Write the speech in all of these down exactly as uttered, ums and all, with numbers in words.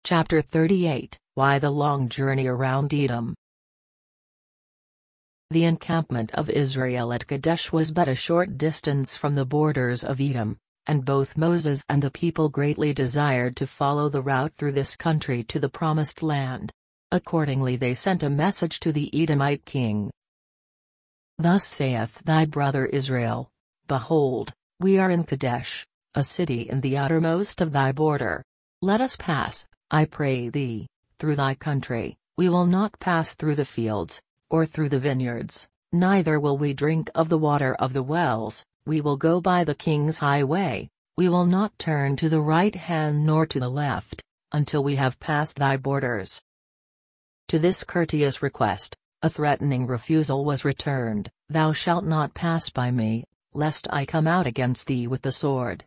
Chapter thirty-eight, Why the Long Journey Around Edom. The encampment of Israel at Kadesh was but a short distance from the borders of Edom, and both Moses and the people greatly desired to follow the route through this country to the Promised Land. Accordingly they sent a message to the Edomite king. Thus saith thy brother Israel, Behold, we are in Kadesh, a city in the uttermost of thy border. Let us pass, I pray thee, through thy country. We will not pass through the fields, or through the vineyards, neither will we drink of the water of the wells. We will go by the king's highway, we will not turn to the right hand nor to the left, until we have passed thy borders. To this courteous request, a threatening refusal was returned, Thou shalt not pass by me, lest I come out against thee with the sword.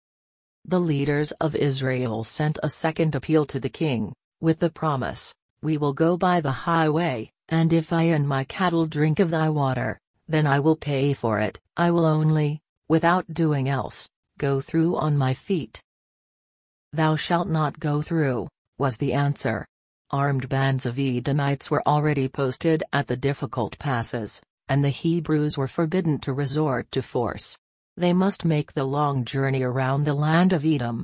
The leaders of Israel sent a second appeal to the king, with the promise, We will go by the highway, and if I and my cattle drink of thy water, then I will pay for it. I will only, without doing else, go through on my feet. Thou shalt not go through, was the answer. Armed bands of Edomites were already posted at the difficult passes, and the Hebrews were forbidden to resort to force. They must make the long journey around the land of Edom.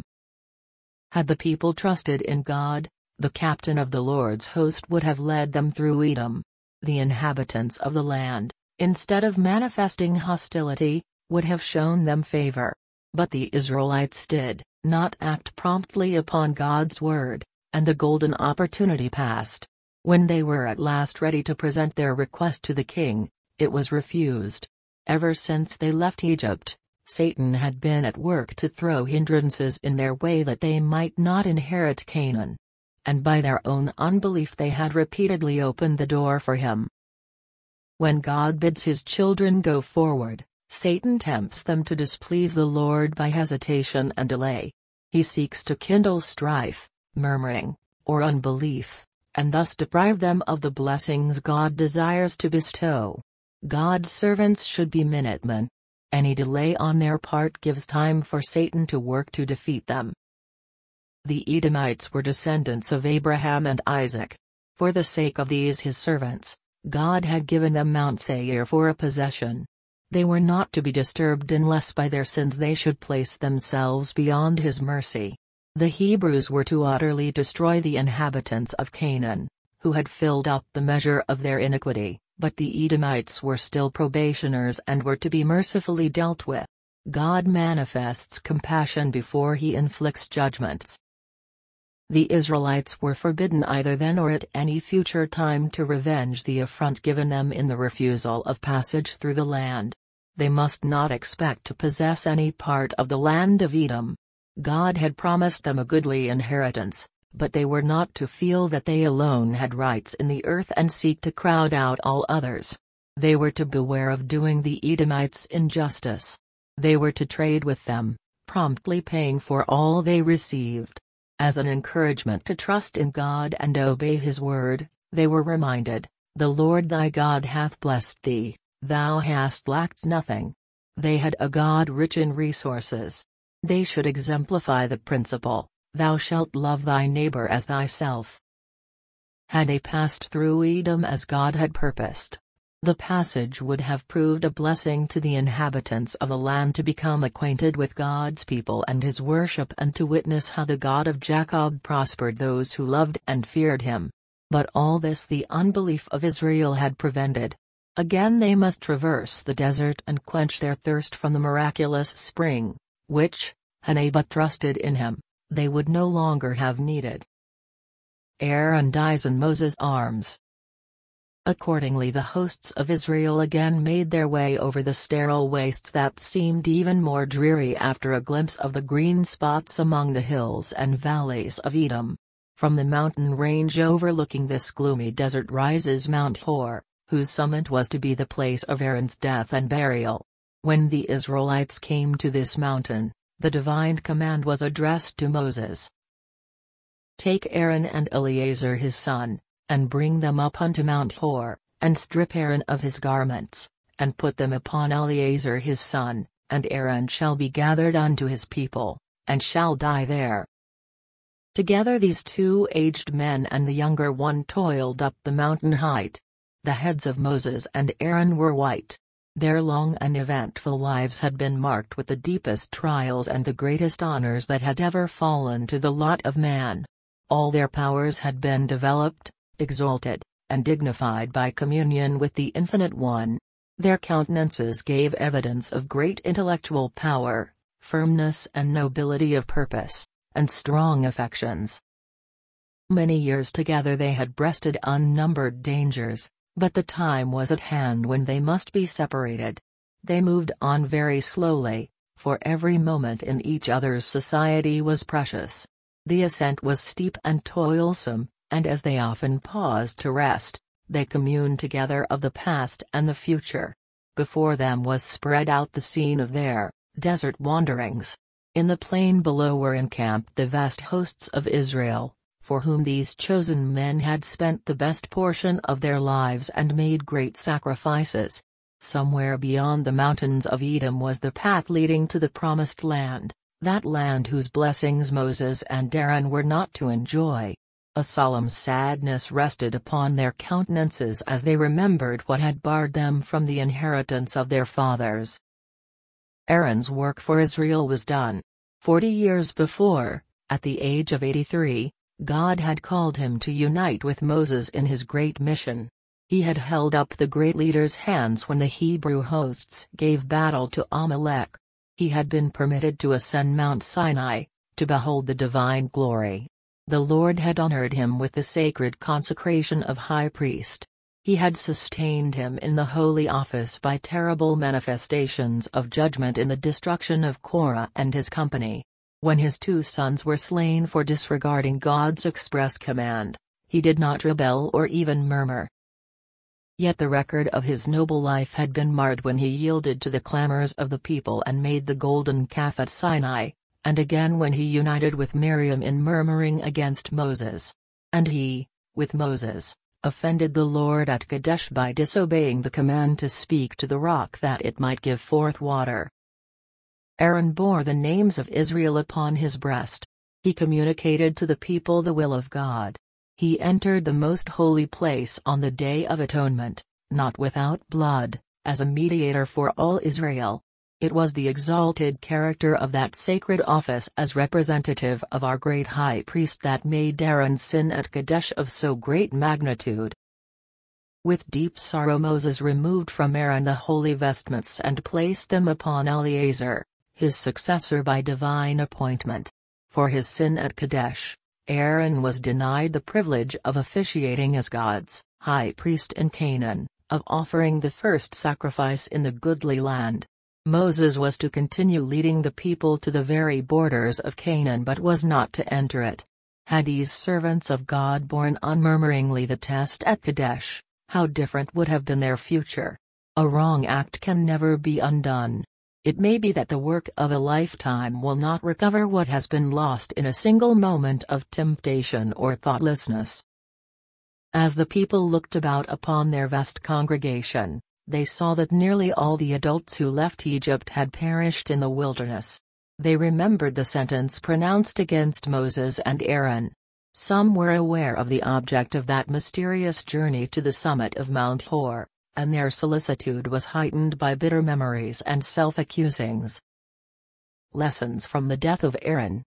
Had the people trusted in God, the captain of the Lord's host would have led them through Edom. The inhabitants of the land, instead of manifesting hostility, would have shown them favor. But the Israelites did not act promptly upon God's word, and the golden opportunity passed. When they were at last ready to present their request to the king, it was refused. Ever since they left Egypt, Satan had been at work to throw hindrances in their way that they might not inherit Canaan. And by their own unbelief they had repeatedly opened the door for him. When God bids his children go forward, Satan tempts them to displease the Lord by hesitation and delay. He seeks to kindle strife, murmuring, or unbelief, and thus deprive them of the blessings God desires to bestow. God's servants should be minutemen. Any delay on their part gives time for Satan to work to defeat them. The Edomites were descendants of Abraham and Isaac. For the sake of these his servants, God had given them Mount Seir for a possession. They were not to be disturbed unless by their sins they should place themselves beyond his mercy. The Hebrews were to utterly destroy the inhabitants of Canaan, who had filled up the measure of their iniquity, but the Edomites were still probationers and were to be mercifully dealt with. God manifests compassion before he inflicts judgments. The Israelites were forbidden either then or at any future time to revenge the affront given them in the refusal of passage through the land. They must not expect to possess any part of the land of Edom. God had promised them a goodly inheritance, but they were not to feel that they alone had rights in the earth and seek to crowd out all others. They were to beware of doing the Edomites injustice. They were to trade with them, promptly paying for all they received. As an encouragement to trust in God and obey his word, they were reminded, The Lord thy God hath blessed thee, thou hast lacked nothing. They had a God rich in resources. They should exemplify the principle, Thou shalt love thy neighbor as thyself. Had they passed through Edom as God had purposed, the passage would have proved a blessing to the inhabitants of the land to become acquainted with God's people and his worship and to witness how the God of Jacob prospered those who loved and feared him. But all this the unbelief of Israel had prevented. Again they must traverse the desert and quench their thirst from the miraculous spring, which, had they but trusted in him, they would no longer have needed. Aaron dies in Moses' arms. Accordingly the hosts of Israel again made their way over the sterile wastes that seemed even more dreary after a glimpse of the green spots among the hills and valleys of Edom. From the mountain range overlooking this gloomy desert rises Mount Hor, whose summit was to be the place of Aaron's death and burial. When the Israelites came to this mountain, the divine command was addressed to Moses. Take Aaron and Eleazar his son, and bring them up unto Mount Hor, and strip Aaron of his garments, and put them upon Eleazar his son, and Aaron shall be gathered unto his people, and shall die there. Together these two aged men and the younger one toiled up the mountain height. The heads of Moses and Aaron were white. Their long and eventful lives had been marked with the deepest trials and the greatest honors that had ever fallen to the lot of man. All their powers had been developed, exalted, and dignified by communion with the Infinite One. Their countenances gave evidence of great intellectual power, firmness and nobility of purpose, and strong affections. Many years together they had breasted unnumbered dangers, but the time was at hand when they must be separated. They moved on very slowly, for every moment in each other's society was precious. The ascent was steep and toilsome, and as they often paused to rest, they communed together of the past and the future. Before them was spread out the scene of their desert wanderings. In the plain below were encamped the vast hosts of Israel, for whom these chosen men had spent the best portion of their lives and made great sacrifices. Somewhere beyond the mountains of Edom was the path leading to the promised land, that land whose blessings Moses and Aaron were not to enjoy. A solemn sadness rested upon their countenances as they remembered what had barred them from the inheritance of their fathers. Aaron's work for Israel was done. Forty years before, at the age of eighty-three, God had called him to unite with Moses in his great mission. He had held up the great leader's hands when the Hebrew hosts gave battle to Amalek. He had been permitted to ascend Mount Sinai, to behold the divine glory. The Lord had honored him with the sacred consecration of high priest. He had sustained him in the holy office by terrible manifestations of judgment in the destruction of Korah and his company. When his two sons were slain for disregarding God's express command, he did not rebel or even murmur. Yet the record of his noble life had been marred when he yielded to the clamors of the people and made the golden calf at Sinai, and again when he united with Miriam in murmuring against Moses. And he, with Moses, offended the Lord at Kadesh by disobeying the command to speak to the rock that it might give forth water. Aaron bore the names of Israel upon his breast. He communicated to the people the will of God. He entered the most holy place on the Day of Atonement, not without blood, as a mediator for all Israel. It was the exalted character of that sacred office as representative of our great high priest that made Aaron's sin at Kadesh of so great magnitude. With deep sorrow Moses removed from Aaron the holy vestments and placed them upon Eleazar, his successor by divine appointment. For his sin at Kadesh, Aaron was denied the privilege of officiating as God's high priest in Canaan, of offering the first sacrifice in the goodly land. Moses was to continue leading the people to the very borders of Canaan but was not to enter it. Had these servants of God borne unmurmuringly the test at Kadesh, how different would have been their future. A wrong act can never be undone. It may be that the work of a lifetime will not recover what has been lost in a single moment of temptation or thoughtlessness. As the people looked about upon their vast congregation, they saw that nearly all the adults who left Egypt had perished in the wilderness. They remembered the sentence pronounced against Moses and Aaron. Some were aware of the object of that mysterious journey to the summit of Mount Hor, and their solicitude was heightened by bitter memories and self-accusings. Lessons from the death of Aaron.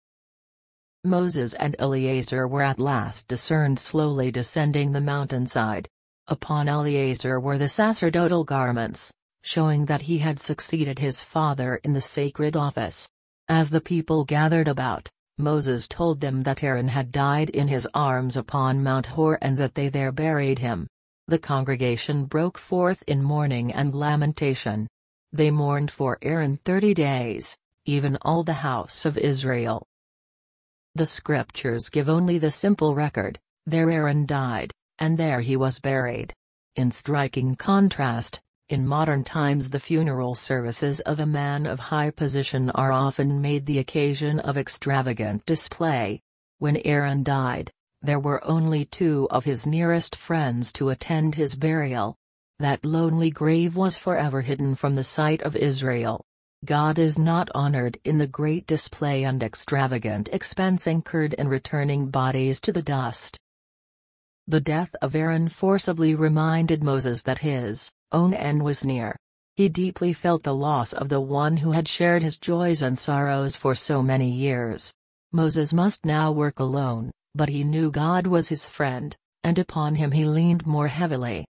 Moses and Eleazar were at last discerned slowly descending the mountainside. Upon Eleazar were the sacerdotal garments, showing that he had succeeded his father in the sacred office. As the people gathered about, Moses told them that Aaron had died in his arms upon Mount Hor and that they there buried him. The congregation broke forth in mourning and lamentation. They mourned for Aaron thirty days, even all the house of Israel. The scriptures give only the simple record, there Aaron died, and there he was buried. In striking contrast, in modern times the funeral services of a man of high position are often made the occasion of extravagant display. When Aaron died, there were only two of his nearest friends to attend his burial. That lonely grave was forever hidden from the sight of Israel. God is not honored in the great display and extravagant expense incurred in returning bodies to the dust. The death of Aaron forcibly reminded Moses that his own end was near. He deeply felt the loss of the one who had shared his joys and sorrows for so many years. Moses must now work alone, but he knew God was his friend, and upon him he leaned more heavily.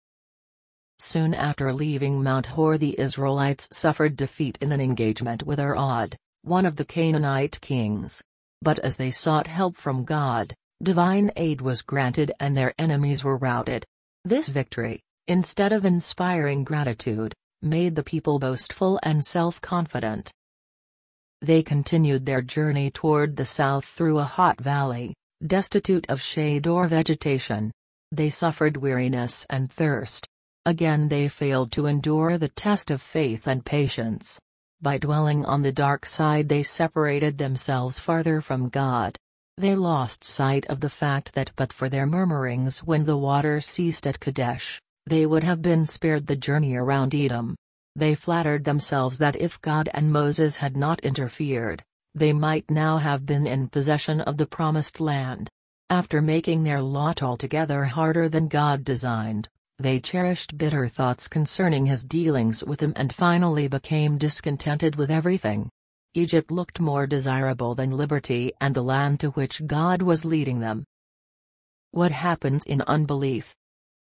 Soon after leaving Mount Hor, the Israelites suffered defeat in an engagement with Arad, one of the Canaanite kings. But as they sought help from God, divine aid was granted and their enemies were routed. This victory, instead of inspiring gratitude, made the people boastful and self-confident. They continued their journey toward the south through a hot valley, destitute of shade or vegetation. They suffered weariness and thirst. Again they failed to endure the test of faith and patience. By dwelling on the dark side they separated themselves farther from God. They lost sight of the fact that but for their murmurings when the water ceased at Kadesh, they would have been spared the journey around Edom. They flattered themselves that if God and Moses had not interfered, they might now have been in possession of the promised land. After making their lot altogether harder than God designed, they cherished bitter thoughts concerning his dealings with them and finally became discontented with everything. Egypt looked more desirable than liberty and the land to which God was leading them. What happens in unbelief?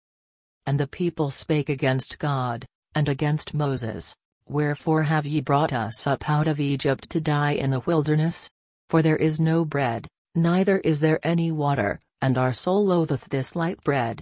And the people spake against God, and against Moses, Wherefore have ye brought us up out of Egypt to die in the wilderness? For there is no bread, neither is there any water, and our soul loatheth this light bread.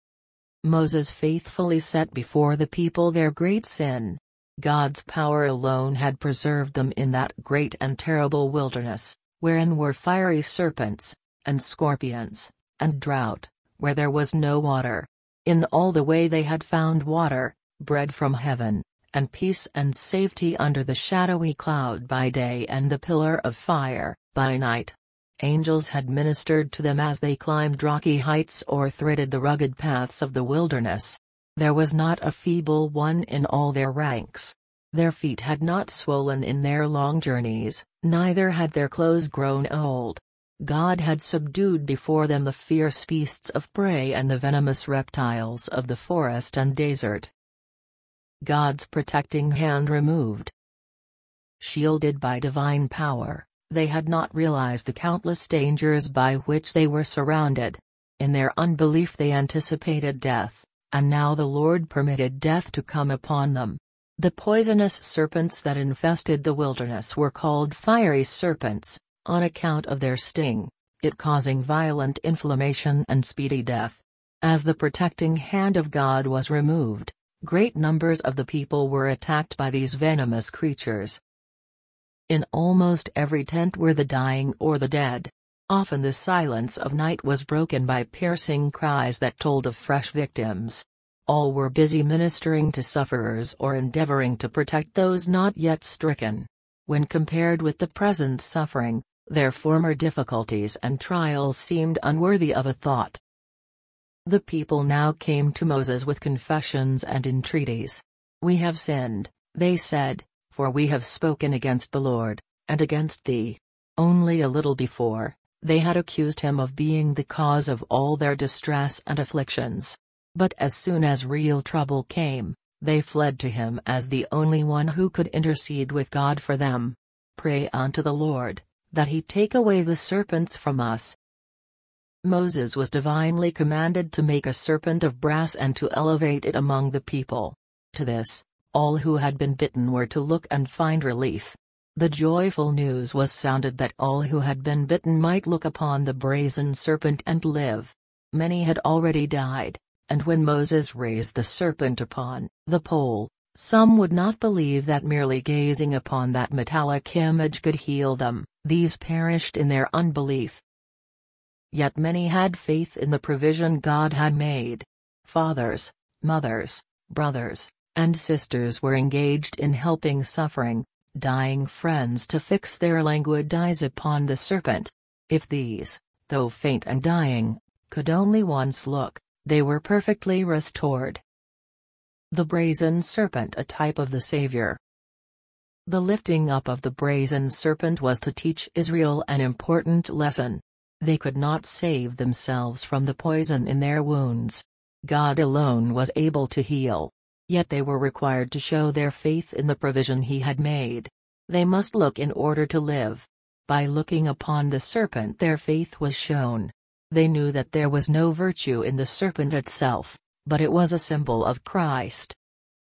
Moses faithfully set before the people their great sin. God's power alone had preserved them in that great and terrible wilderness, wherein were fiery serpents, and scorpions, and drought, where there was no water. In all the way they had found water, bread from heaven, and peace and safety under the shadowy cloud by day and the pillar of fire by night. Angels had ministered to them as they climbed rocky heights or threaded the rugged paths of the wilderness. There was not a feeble one in all their ranks. Their feet had not swollen in their long journeys, neither had their clothes grown old. God had subdued before them the fierce beasts of prey and the venomous reptiles of the forest and desert. God's protecting hand removed. Shielded by divine power, they had not realized the countless dangers by which they were surrounded. In their unbelief they anticipated death, and now the Lord permitted death to come upon them. The poisonous serpents that infested the wilderness were called fiery serpents, on account of their sting, it causing violent inflammation and speedy death. As the protecting hand of God was removed, great numbers of the people were attacked by these venomous creatures. In almost every tent were the dying or the dead. Often the silence of night was broken by piercing cries that told of fresh victims. All were busy ministering to sufferers or endeavoring to protect those not yet stricken. When compared with the present suffering, their former difficulties and trials seemed unworthy of a thought. The people now came to Moses with confessions and entreaties. "We have sinned," they said, "for we have spoken against the Lord, and against thee." Only a little before, they had accused him of being the cause of all their distress and afflictions. But as soon as real trouble came, they fled to him as the only one who could intercede with God for them. "Pray unto the Lord, that he take away the serpents from us." Moses was divinely commanded to make a serpent of brass and to elevate it among the people. To this, all who had been bitten were to look and find relief. The joyful news was sounded that all who had been bitten might look upon the brazen serpent and live. Many had already died, and when Moses raised the serpent upon the pole, some would not believe that merely gazing upon that metallic image could heal them. These perished in their unbelief. Yet many had faith in the provision God had made. Fathers, mothers, brothers, and sisters were engaged in helping suffering, dying friends to fix their languid eyes upon the serpent. If these, though faint and dying, could only once look, they were perfectly restored. The brazen serpent, a type of the Savior. The lifting up of the brazen serpent was to teach Israel an important lesson. They could not save themselves from the poison in their wounds. God alone was able to heal. Yet they were required to show their faith in the provision He had made. They must look in order to live. By looking upon the serpent their faith was shown. They knew that there was no virtue in the serpent itself, but it was a symbol of Christ.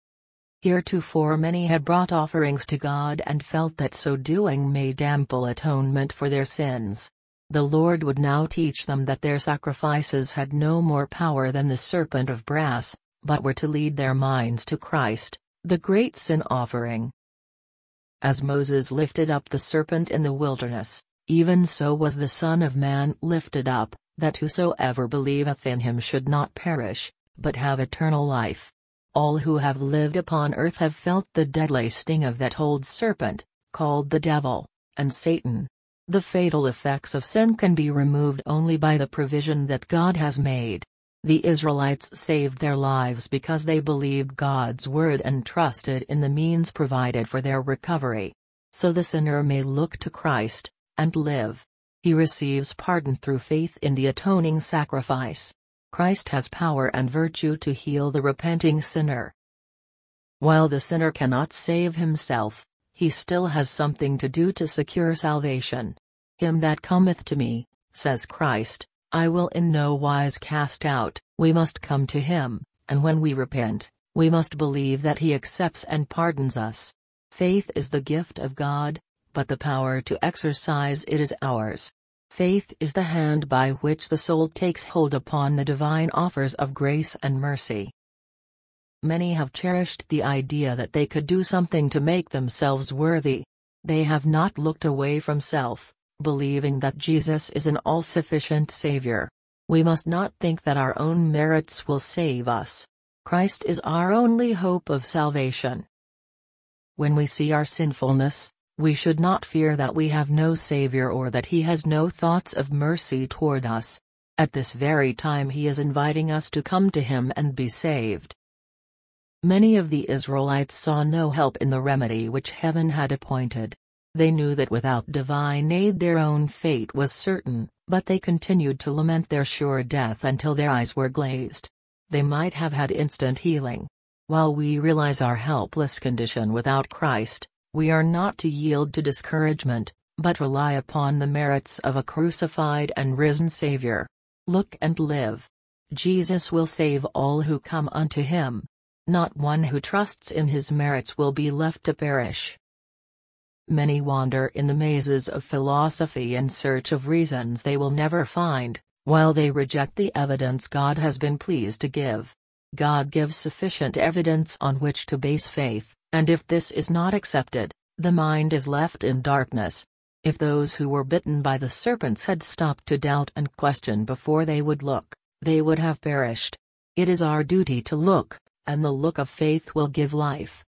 Heretofore many had brought offerings to God and felt that so doing made ample atonement for their sins. The Lord would now teach them that their sacrifices had no more power than the serpent of brass, but were to lead their minds to Christ, the great sin offering. As Moses lifted up the serpent in the wilderness, even so was the Son of Man lifted up, that whosoever believeth in him should not perish, but have eternal life. All who have lived upon earth have felt the deadly sting of that old serpent, called the devil, and Satan. The fatal effects of sin can be removed only by the provision that God has made. The Israelites saved their lives because they believed God's word and trusted in the means provided for their recovery. So the sinner may look to Christ, and live. He receives pardon through faith in the atoning sacrifice. Christ has power and virtue to heal the repenting sinner. While the sinner cannot save himself, he still has something to do to secure salvation. Him that cometh to me, says Christ, I will in no wise cast out. We must come to Him, and when we repent, we must believe that He accepts and pardons us. Faith is the gift of God, but the power to exercise it is ours. Faith is the hand by which the soul takes hold upon the divine offers of grace and mercy. Many have cherished the idea that they could do something to make themselves worthy. They have not looked away from self, believing that Jesus is an all-sufficient Savior. We must not think that our own merits will save us. Christ is our only hope of salvation. When we see our sinfulness, we should not fear that we have no Savior or that He has no thoughts of mercy toward us. At this very time He is inviting us to come to Him and be saved. Many of the Israelites saw no help in the remedy which heaven had appointed. They knew that without divine aid their own fate was certain, but they continued to lament their sure death until their eyes were glazed. They might have had instant healing. While we realize our helpless condition without Christ, we are not to yield to discouragement, but rely upon the merits of a crucified and risen Savior. Look and live. Jesus will save all who come unto Him. Not one who trusts in His merits will be left to perish. Many wander in the mazes of philosophy in search of reasons they will never find, while they reject the evidence God has been pleased to give. God gives sufficient evidence on which to base faith, and if this is not accepted, the mind is left in darkness. If those who were bitten by the serpents had stopped to doubt and question before they would look, they would have perished. It is our duty to look, and the look of faith will give life.